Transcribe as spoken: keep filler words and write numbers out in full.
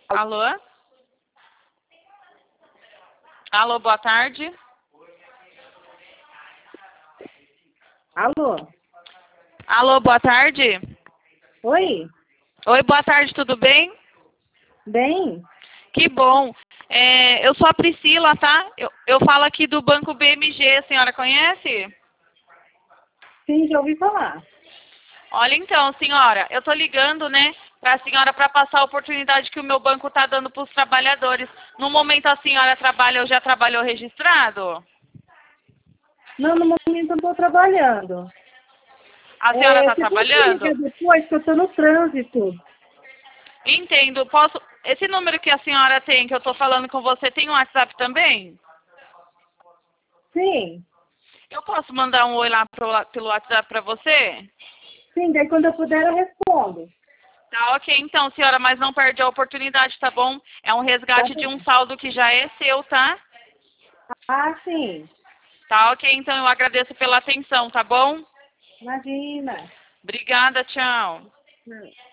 Alô? Alô, boa tarde. Alô? Alô, boa tarde. Oi? Oi, boa tarde, tudo bem? Bem? Que bom. É, eu sou a Priscila, tá? Eu, eu falo aqui do Banco B M G, a senhora conhece? Sim, já ouvi falar. Olha então, senhora, eu tô ligando, né, para a senhora para passar a oportunidade que o meu banco está dando para os trabalhadores. No momento a senhora trabalha ou já trabalhou registrado? Não, no momento eu estou trabalhando. A senhora É, está você pode me ligar trabalhando? depois que eu estou no trânsito? Entendo. Posso. Esse número que a senhora tem, que eu estou falando com você, tem um WhatsApp também? Sim. Eu posso mandar um oi lá pro, pelo WhatsApp para você? Sim, daí quando eu puder eu respondo. Tá, ok, então, senhora, mas não perde a oportunidade, tá bom? É um Tá resgate de bom. um saldo que já é seu, tá? Ah, sim. Tá, ok, então eu agradeço pela atenção, tá bom? Imagina. Obrigada, tchau. Não.